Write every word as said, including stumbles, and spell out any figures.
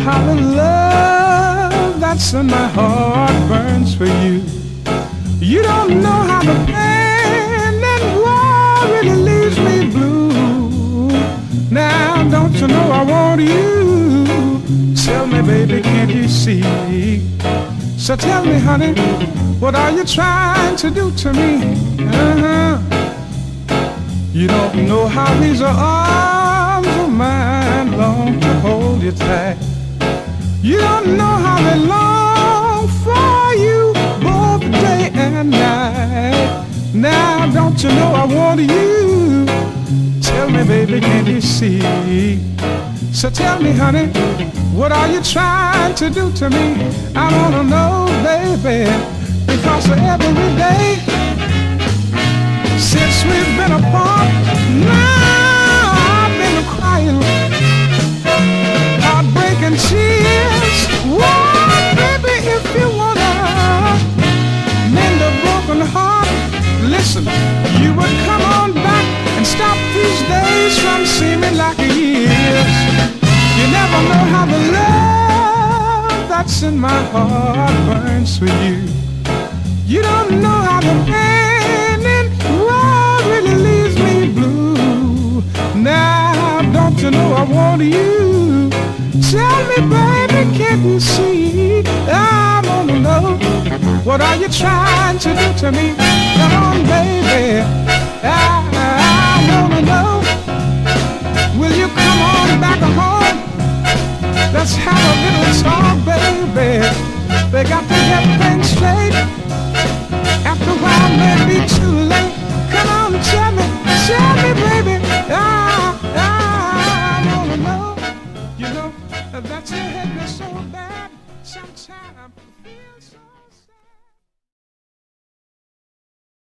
how the love that's in my heart burns for you. You don't know how the pain and war really leaves me blue. Now don't you know I want you? Tell me, baby, can't you see? So tell me, honey, what are you trying to do to me? Uh-huh. You don't know how these arms of mine long to hold you tight. You don't know how they long for you both day and night. Now don't you know I want you? Tell me, baby, can't you see? So tell me, honey, what are you trying to do to me? I wanna know, baby, because every day since we've been apart, now I've been crying, heartbreaking tears. Why, baby, if you wanna mend a broken heart, listen, you would come on back and stop these days from seeming like years. You never know how the love that's in my heart burns for you. You don't know how the pain in war really leaves me blue. Now don't you know I want you? Tell me, baby, can't you see? I wanna know, what are you trying to do to me? Come on, baby, I, I wanna know. Will you come on back home? Let's have a little talk, baby. They got to get things straight. After a while, maybe too late. Come on, tell me, tell me, baby. I, I wanna know. You know that your head is so bad. Sometimes I feel so.